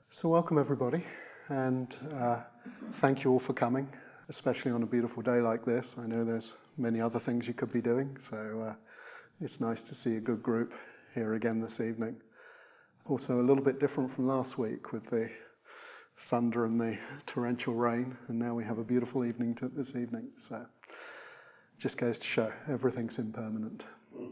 So welcome everybody, and thank you all for coming, especially on a beautiful day like this. I know there's many other things you could be doing, so it's nice to see a good group here again this evening. Also a little bit different from last week with the thunder and the torrential rain, and now we have a beautiful evening this evening, so just goes to show everything's impermanent.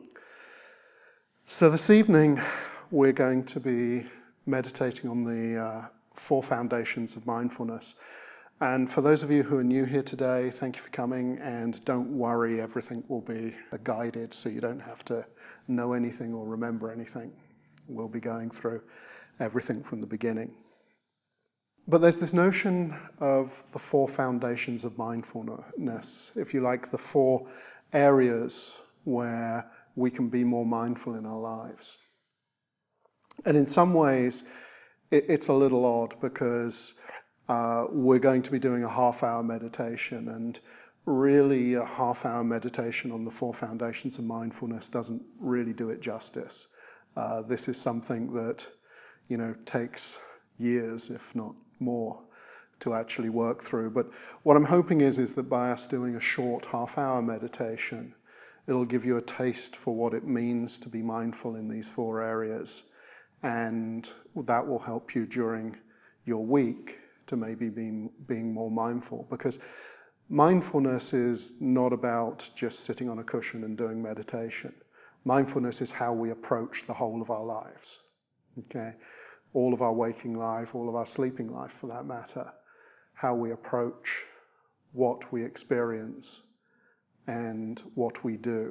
So this evening we're going to be meditating on the four foundations of mindfulness. And for those of you who are new here today, thank you for coming, and don't worry, everything will be guided, so you don't have to know anything or remember anything. We'll be going through everything from the beginning. But there's this notion of the four foundations of mindfulness, if you like, the four areas where we can be more mindful in our lives. And in some ways, it's a little odd because we're going to be doing a half-hour meditation, and really a half-hour meditation on the four foundations of mindfulness doesn't really do it justice. This is something that, takes years, if not more, to actually work through. But what I'm hoping is that by us doing a short half-hour meditation, it'll give you a taste for what it means to be mindful in these four areas. And that will help you during your week to maybe being more mindful, because mindfulness is not about just sitting on a cushion and doing meditation. Mindfulness is how we approach the whole of our lives, okay? All of our waking life, all of our sleeping life for that matter, how we approach what we experience and what we do.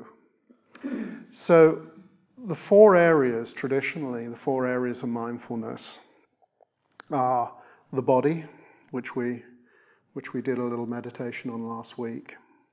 So the four areas, traditionally, the four areas of mindfulness are the body, which we did a little meditation on last week,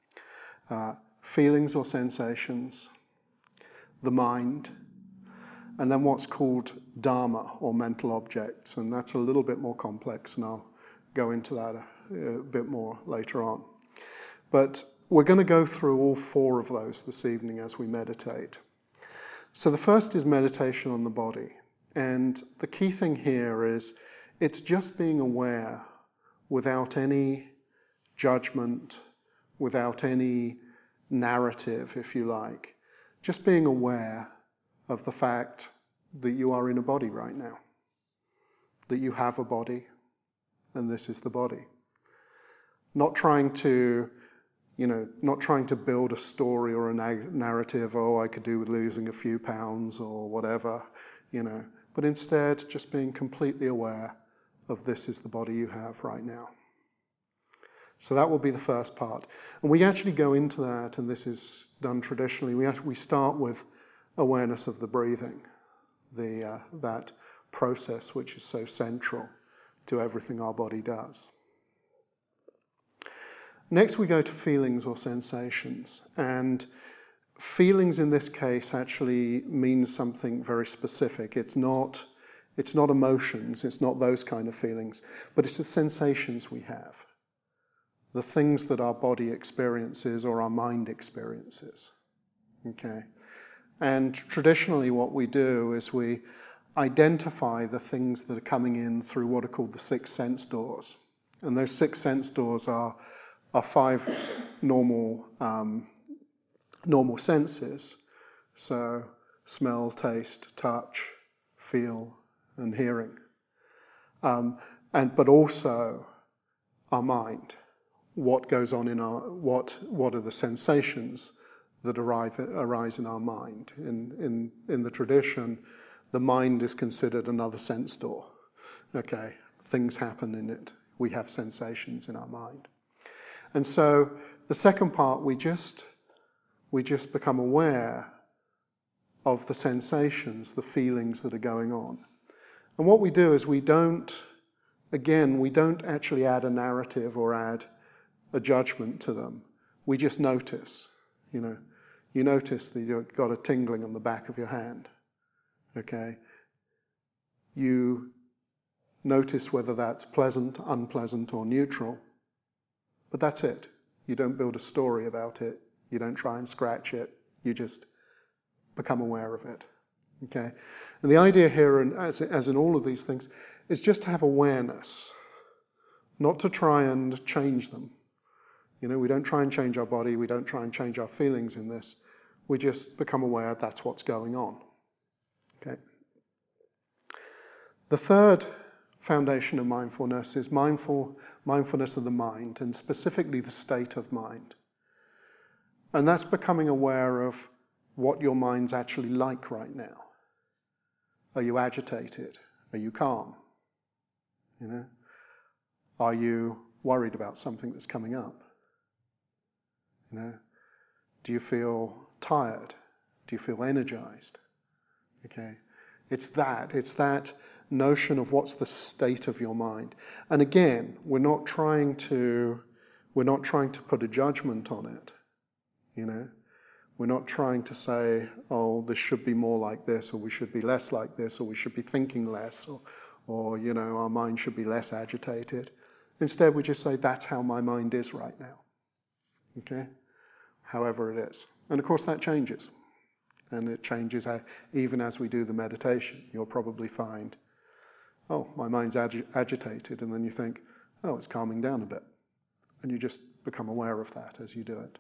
feelings or sensations, the mind, and then what's called dharma, or mental objects, and that's a little bit more complex, and I'll go into that a bit more later on. But we're going to go through all four of those this evening as we meditate. So the first is meditation on the body. And the key thing here is it's just being aware without any judgment, without any narrative, if you like. Just being aware of the fact that you are in a body right now, that you have a body, and this is the body. Not trying to build a story or a narrative, I could do with losing a few pounds or whatever, but instead just being completely aware of this is the body you have right now. So that will be the first part. And we actually go into that, and this is done traditionally. We start with awareness of the breathing, that process which is so central to everything our body does. Next we go to feelings or sensations, and feelings in this case actually means something very specific. It's not emotions, it's not those kind of feelings, but it's the sensations we have, the things that our body experiences or our mind experiences, okay? And traditionally what we do is we identify the things that are coming in through what are called the six sense doors, and those six sense doors are five normal senses. So smell, taste, touch, feel, and hearing. But also our mind. What goes on in what are the sensations that arise in our mind? In the tradition, the mind is considered another sense door. Okay, things happen in it. We have sensations in our mind. And so the second part, we just become aware of the sensations, the feelings that are going on. And what we do is we don't actually add a narrative or add a judgment to them. We just notice, You notice that you've got a tingling on the back of your hand, okay? You notice whether that's pleasant, unpleasant, or neutral. But that's it. You don't build a story about it. You don't try and scratch it. You just become aware of it. Okay? And the idea here, and as in all of these things, is just to have awareness, not to try and change them. You know, we don't try and change our body, we don't try and change our feelings in this. We just become aware that's what's going on. Okay? The third foundation of mindfulness is mindfulness of the mind, and specifically the state of mind. And that's becoming aware of what your mind's actually like right now. Are you agitated? Are you calm? You know? Are you worried about something that's coming up? You know? Do you feel tired? Do you feel energized? Okay? It's that notion of what's the state of your mind. And again, we're not trying to put a judgment on it. You know? We're not trying to say, oh, this should be more like this, or we should be less like this, or we should be thinking less, or you know, our mind should be less agitated. Instead, we just say, that's how my mind is right now. Okay? However it is. And of course that changes. And it changes even as we do the meditation. You'll probably find, oh, my mind's agitated, and then you think, oh, it's calming down a bit. And you just become aware of that as you do it.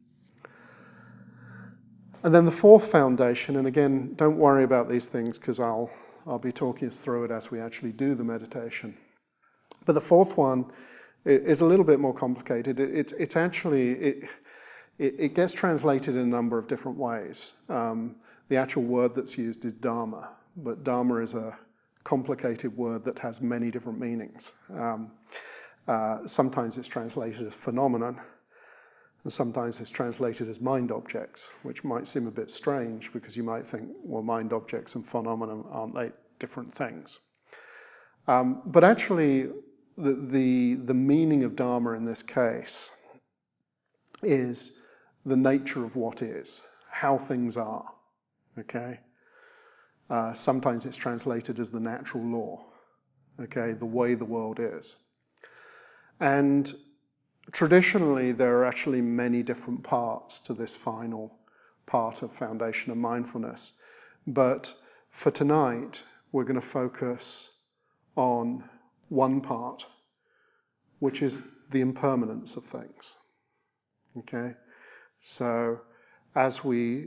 And then the fourth foundation, and again, don't worry about these things because I'll be talking us through it as we actually do the meditation. But the fourth one is a little bit more complicated. It's actually, it gets translated in a number of different ways. The actual word that's used is dharma, but dharma is a complicated word that has many different meanings. Sometimes it's translated as phenomenon, and sometimes it's translated as mind objects, which might seem a bit strange because you might think, well, mind objects and phenomenon, aren't they different things? But actually, the meaning of dharma in this case is the nature of what is, how things are, okay? Sometimes it's translated as the natural law, okay, the way the world is. And traditionally, there are actually many different parts to this final part of Foundation of Mindfulness. But for tonight, we're going to focus on one part, which is the impermanence of things. Okay? So as we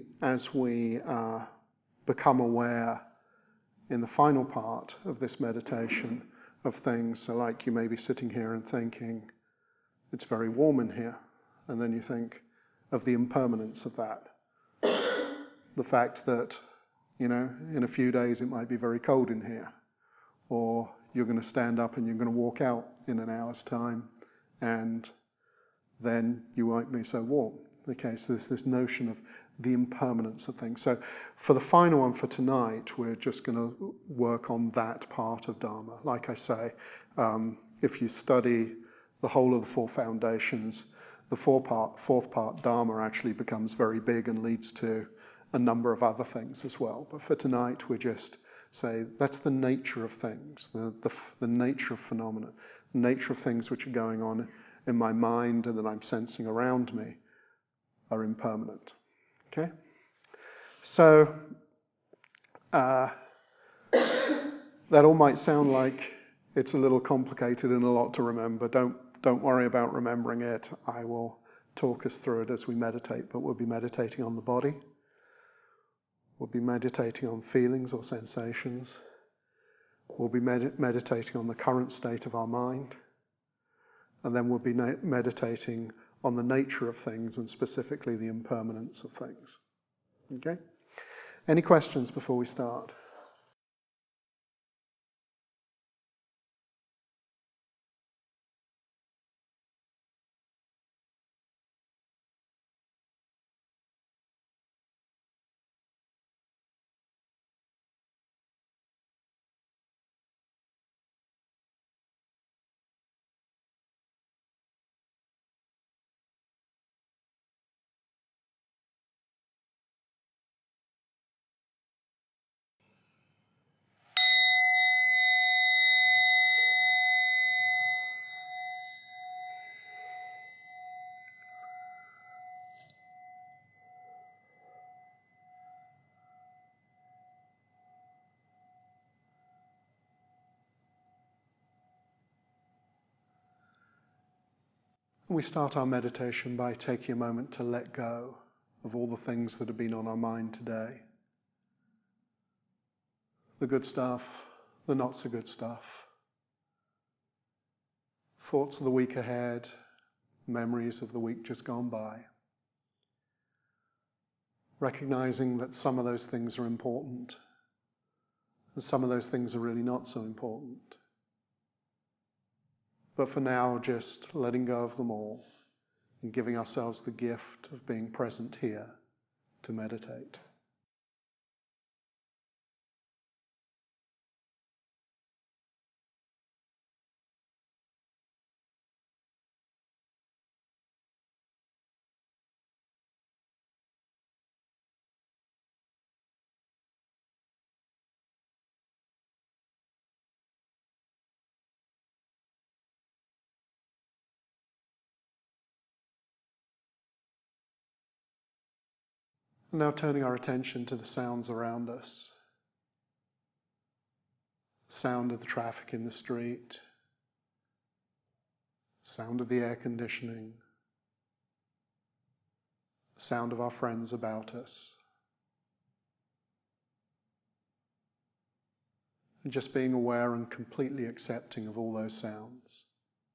become aware in the final part of this meditation of things, so like you may be sitting here and thinking, it's very warm in here, and then you think of the impermanence of that. The fact that, you know, in a few days it might be very cold in here, or you're going to stand up and you're going to walk out in an hour's time, and then you won't be so warm. Okay, so there's this notion of the impermanence of things. So for the final one for tonight, we're just going to work on that part of Dharma. Like I say, if you study the whole of the four foundations, the fourth part, Dharma, actually becomes very big and leads to a number of other things as well. But for tonight, we just say that's the nature of things, the nature of phenomena, the nature of things which are going on in my mind and that I'm sensing around me are impermanent. Okay? So, that all might sound like it's a little complicated and a lot to remember. Don't worry about remembering it. I will talk us through it as we meditate, but we'll be meditating on the body. We'll be meditating on feelings or sensations. We'll be meditating on the current state of our mind. And then we'll be meditating on the nature of things and specifically the impermanence of things. Okay? Any questions before we start? We start our meditation by taking a moment to let go of all the things that have been on our mind today. The good stuff, the not so good stuff. Thoughts of the week ahead, memories of the week just gone by. Recognizing that some of those things are important and some of those things are really not so important. But for now, just letting go of them all and giving ourselves the gift of being present here to meditate. Now turning our attention to the sounds around us. Sound of the traffic in the street, sound of the air conditioning, sound of our friends about us. And just being aware and completely accepting of all those sounds.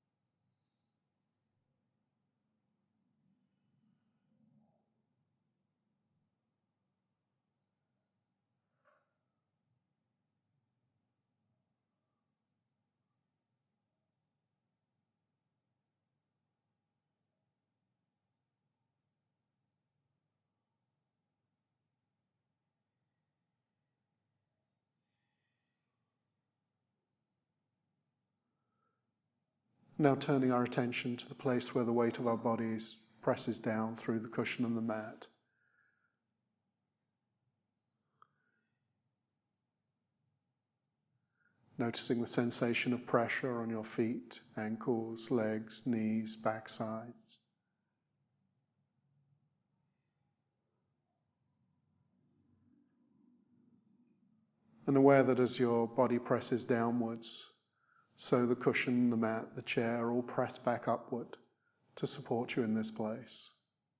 Now turning our attention to the place where the weight of our bodies presses down through the cushion and the mat. Noticing the sensation of pressure on your feet, ankles, legs, knees, backsides. And aware that as your body presses downwards, so the cushion, the mat, the chair all press back upward to support you in this place.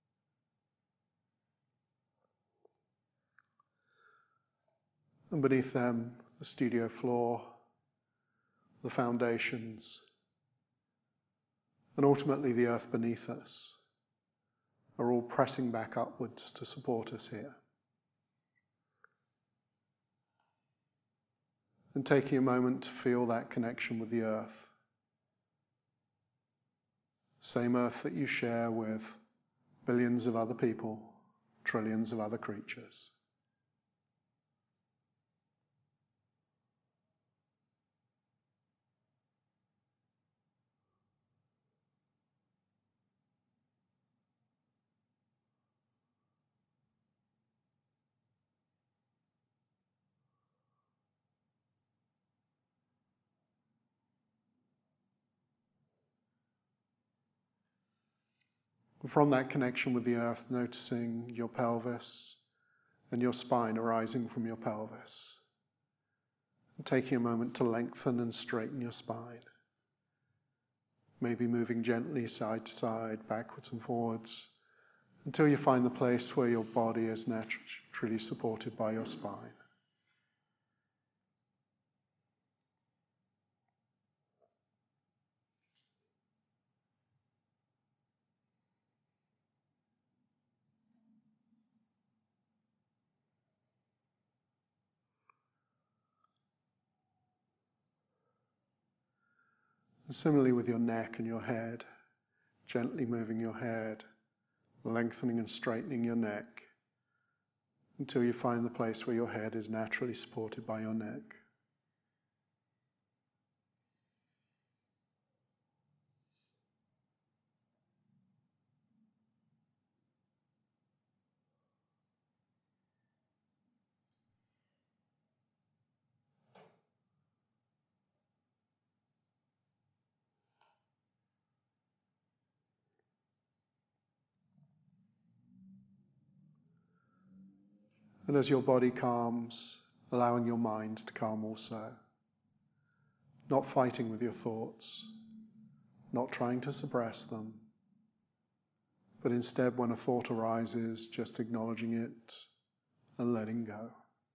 And beneath them, the studio floor, the foundations, and ultimately the earth beneath us are all pressing back upwards to support us here. And taking a moment to feel that connection with the earth. Same earth that you share with billions of other people, trillions of other creatures. From that connection with the earth, noticing your pelvis and your spine arising from your pelvis. And taking a moment to lengthen and straighten your spine. Maybe moving gently side to side, backwards and forwards, until you find the place where your body is naturally supported by your spine. And similarly with your neck and your head, gently moving your head, lengthening and straightening your neck until you find the place where your head is naturally supported by your neck. And as your body calms, allowing your mind to calm also. Not fighting with your thoughts, not trying to suppress them, but instead when a thought arises, just acknowledging it and letting go.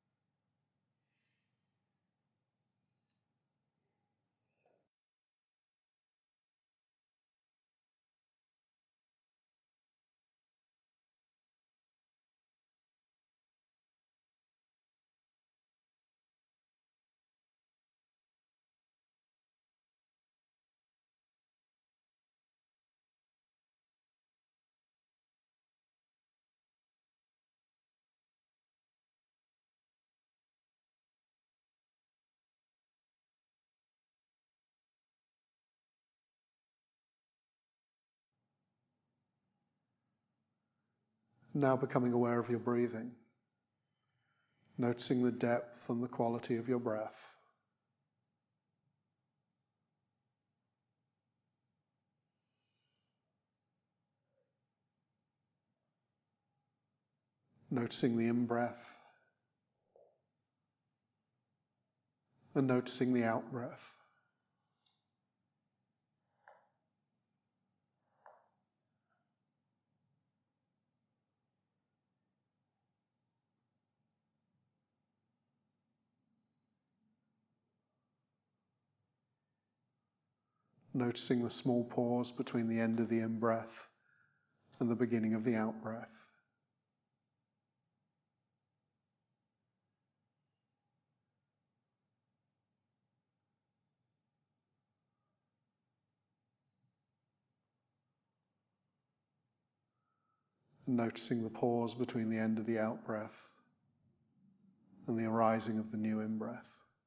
Now becoming aware of your breathing, noticing the depth and the quality of your breath. Noticing the in-breath and noticing the out-breath. Noticing the small pause between the end of the in-breath and the beginning of the out-breath. And noticing the pause between the end of the out-breath and the arising of the new in-breath.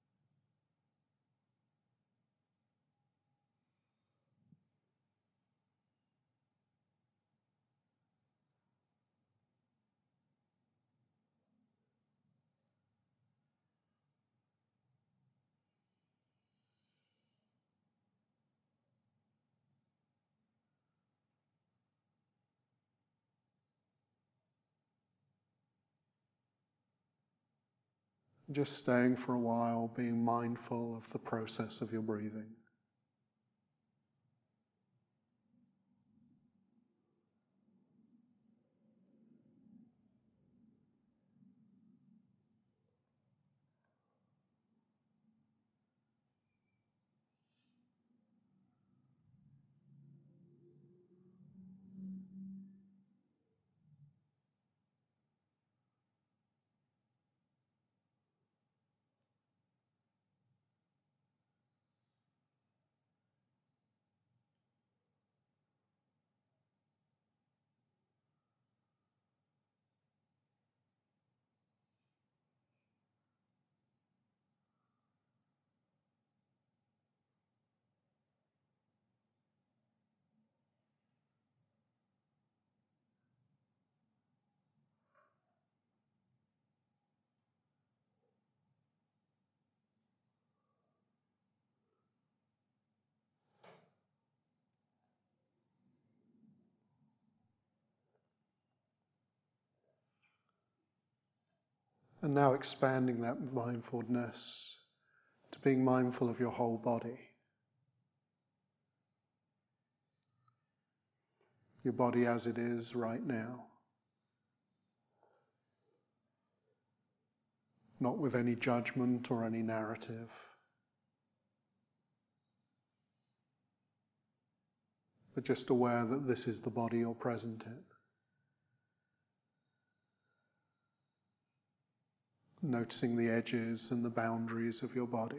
Just staying for a while, being mindful of the process of your breathing. And now expanding that mindfulness to being mindful of your whole body. Your body as it is right now. Not with any judgment or any narrative. But just aware that this is the body you're present in. Noticing the edges and the boundaries of your body.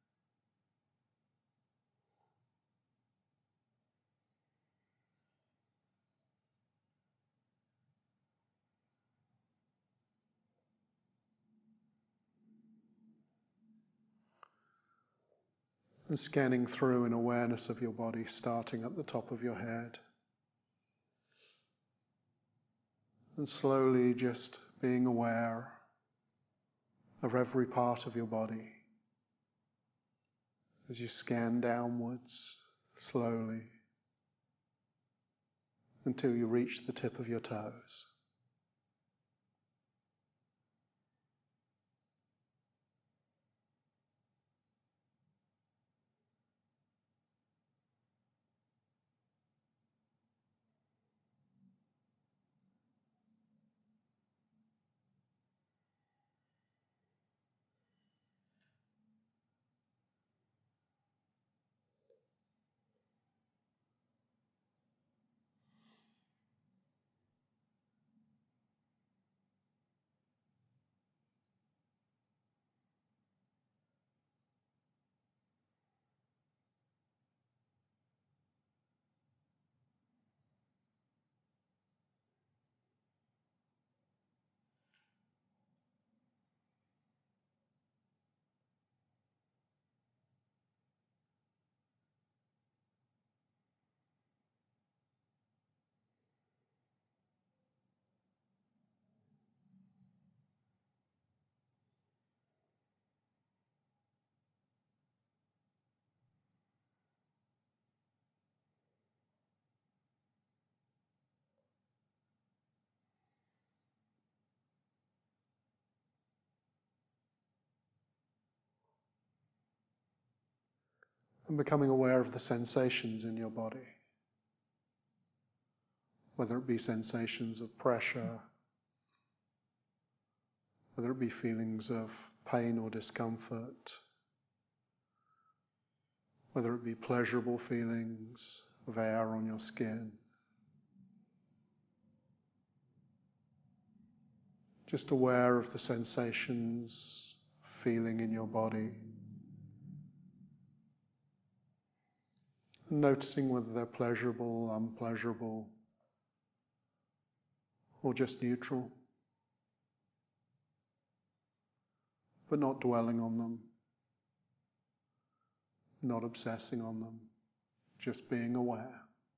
And scanning through in awareness of your body, starting at the top of your head. And slowly just being aware of every part of your body as you scan downwards slowly until you reach the tip of your toes. and becoming aware of the sensations in your body, whether it be sensations of pressure, whether it be feelings of pain or discomfort, whether it be pleasurable feelings of air on your skin. Just aware of the sensations, feeling in your body, and noticing whether they're pleasurable, unpleasurable, or just neutral, but not dwelling on them, not obsessing on them, just being aware.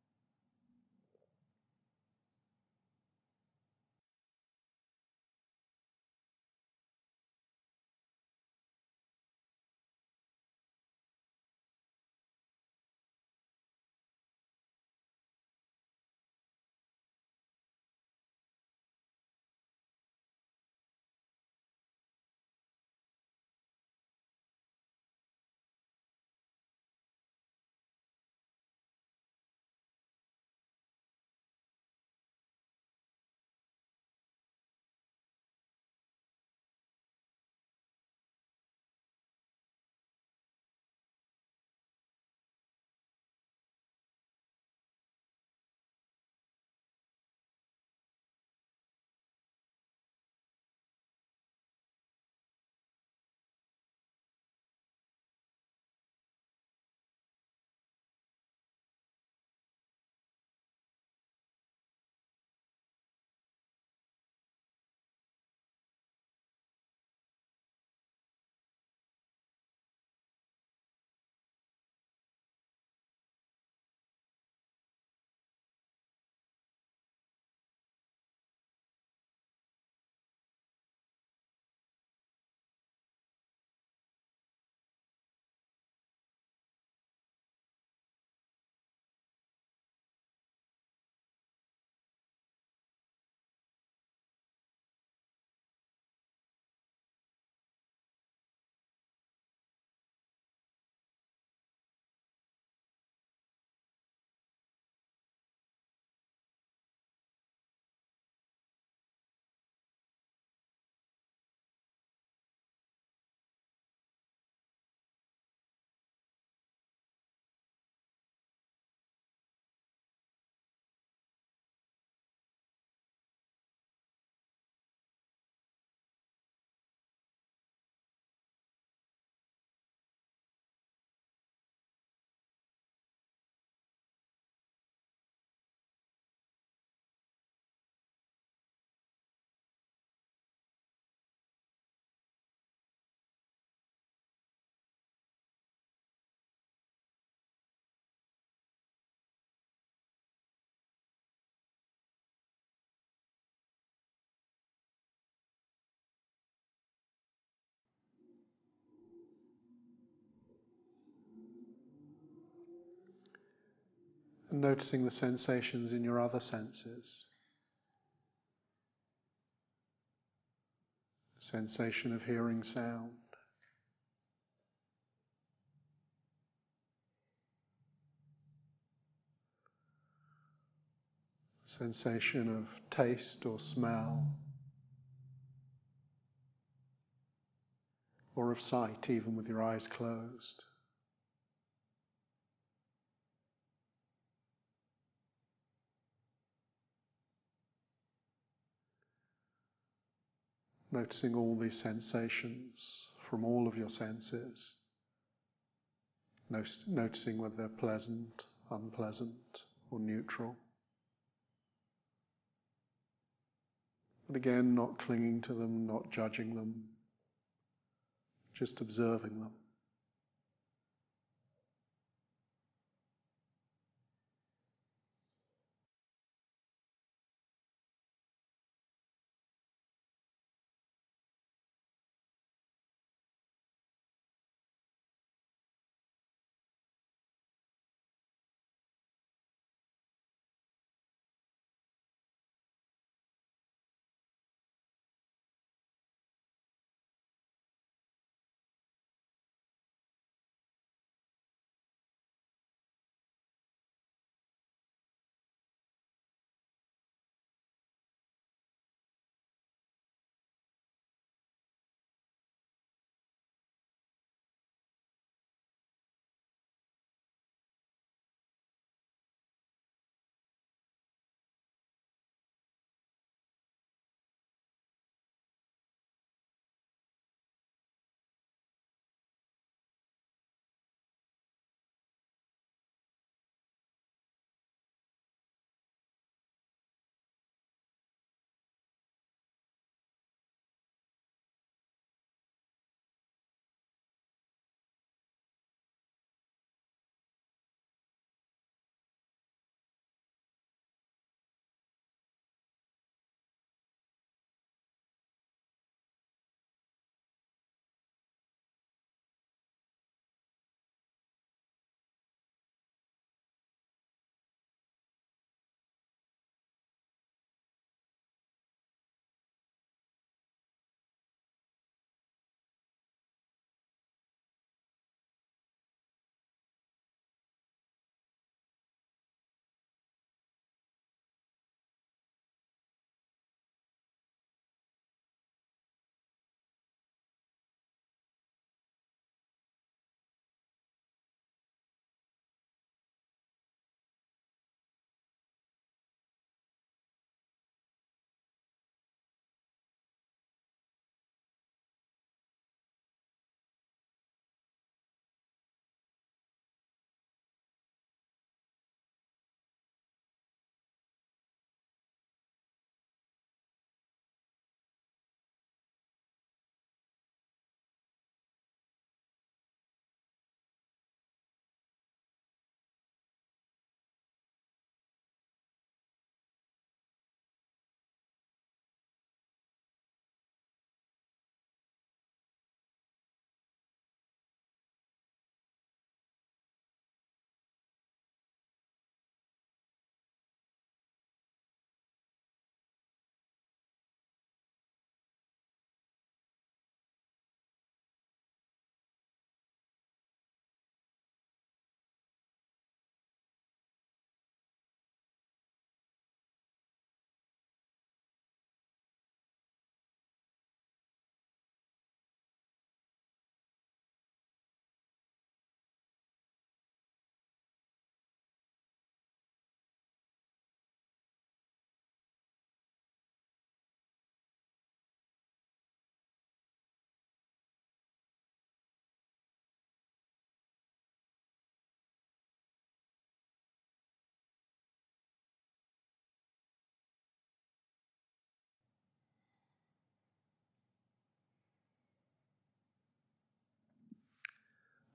And noticing the sensations in your other senses. Sensation of hearing sound. Sensation of taste or smell. Or of sight, even with your eyes closed. Noticing all these sensations from all of your senses. Noticing whether they're pleasant, unpleasant, or neutral. But again, not clinging to them, not judging them, just observing them.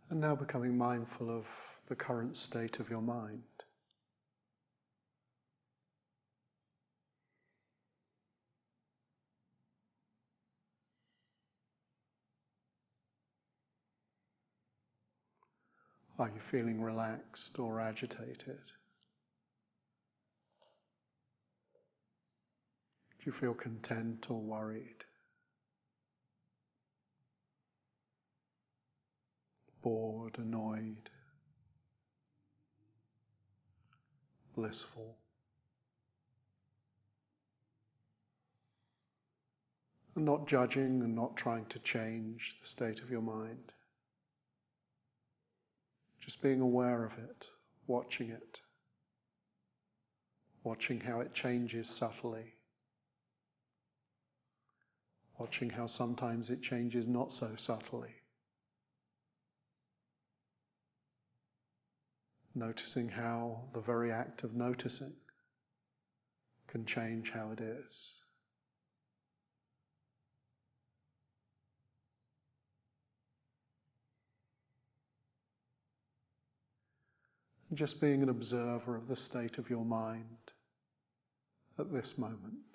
And now becoming mindful of the current state of your mind. Are you feeling relaxed or agitated? Do you feel content or worried? Bored, annoyed, blissful? And not judging and not trying to change the state of your mind. Just being aware of it, watching how it changes subtly, watching how sometimes it changes not so subtly, noticing how the very act of noticing can change how it is. Just being an observer of the state of your mind at this moment.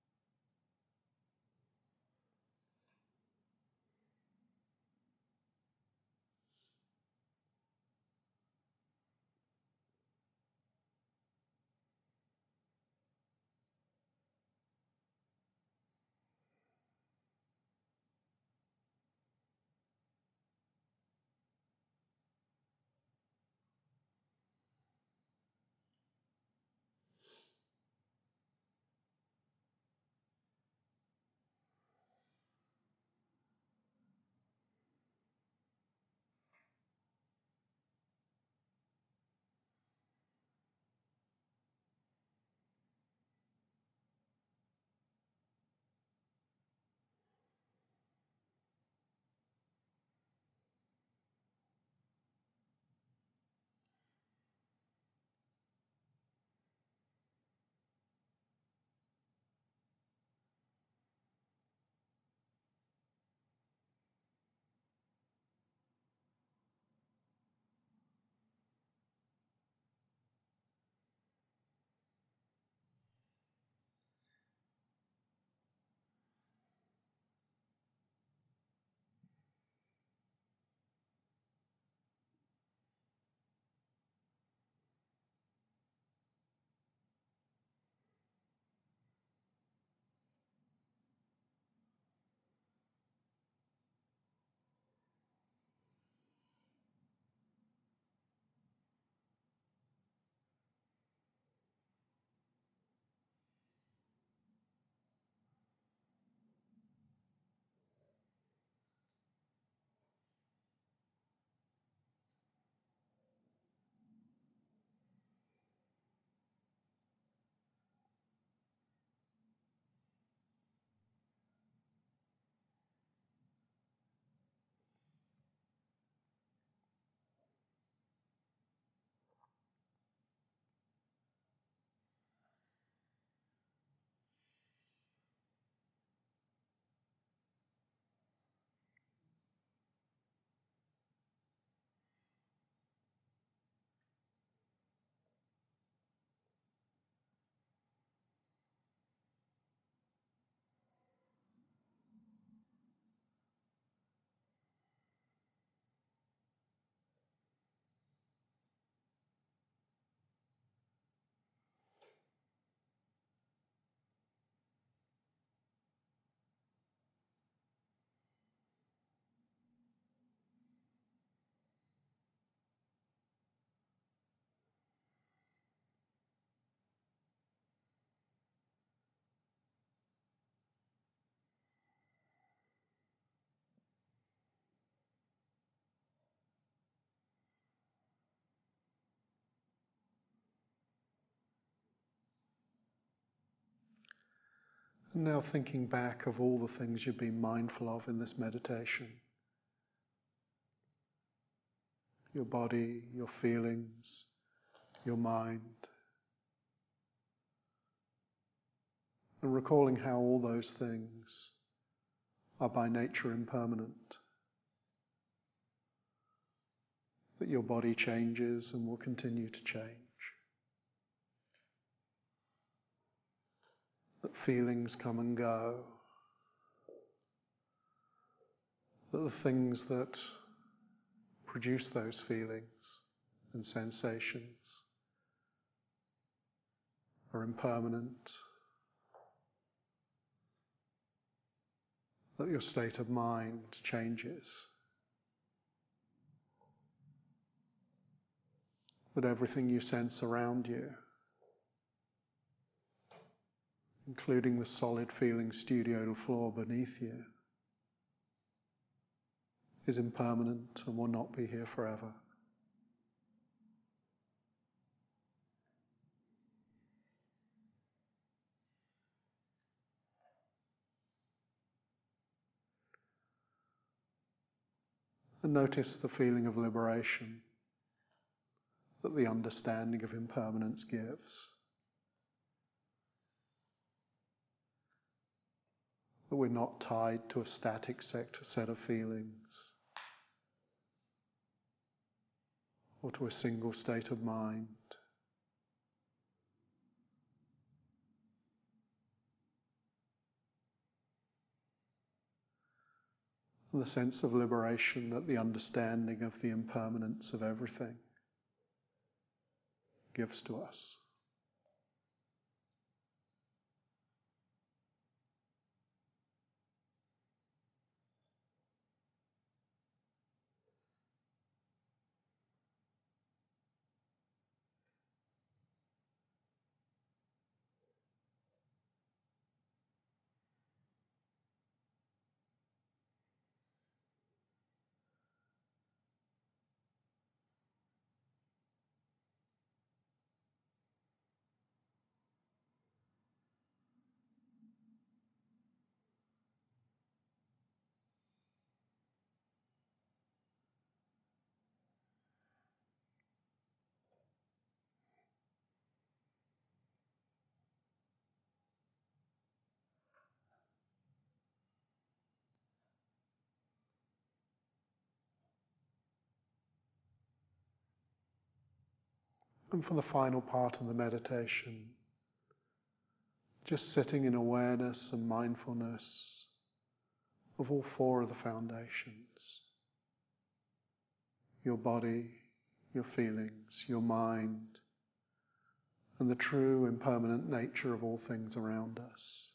And now thinking back of all the things you've been mindful of in this meditation. Your body, your feelings, your mind. And recalling how all those things are by nature impermanent. that your body changes and will continue to change. That feelings come and go. That the things that produce those feelings and sensations are impermanent. That your state of mind changes. That everything you sense around you, including the solid feeling studio floor beneath you, is impermanent and will not be here forever. And notice the feeling of liberation that the understanding of impermanence gives. That we're not tied to a static set of feelings or to a single state of mind. And the sense of liberation that the understanding of the impermanence of everything gives to us. And for the final part of the meditation, just sitting in awareness and mindfulness of all four of the foundations. Your body, your feelings, your mind, and the true impermanent nature of all things around us.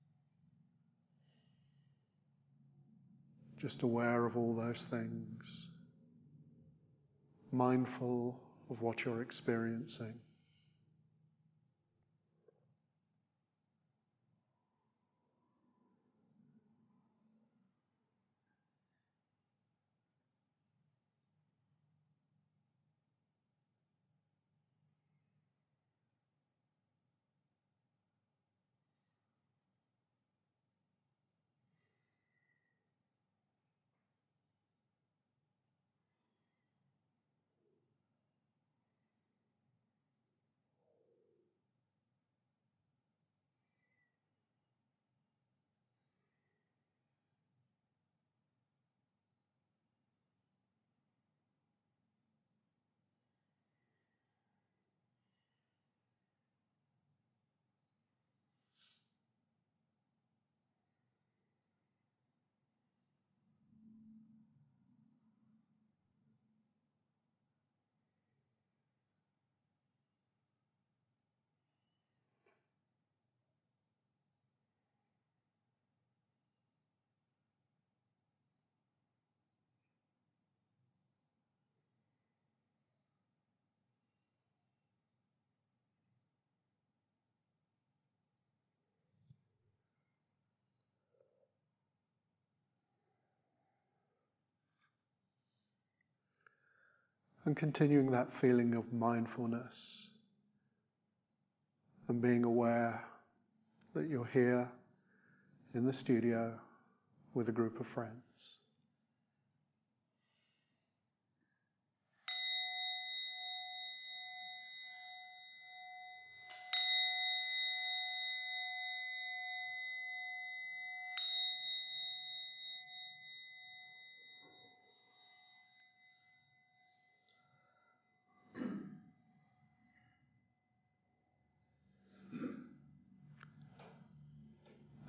Just aware of all those things, mindful of what you're experiencing. And continuing that feeling of mindfulness and being aware that you're here in the studio with a group of friends.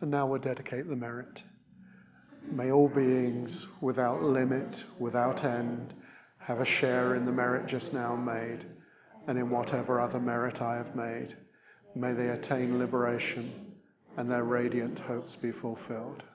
And now we'll dedicate the merit. May all beings, without limit, without end, have a share in the merit just now made, and in whatever other merit I have made. May they attain liberation, and their radiant hopes be fulfilled.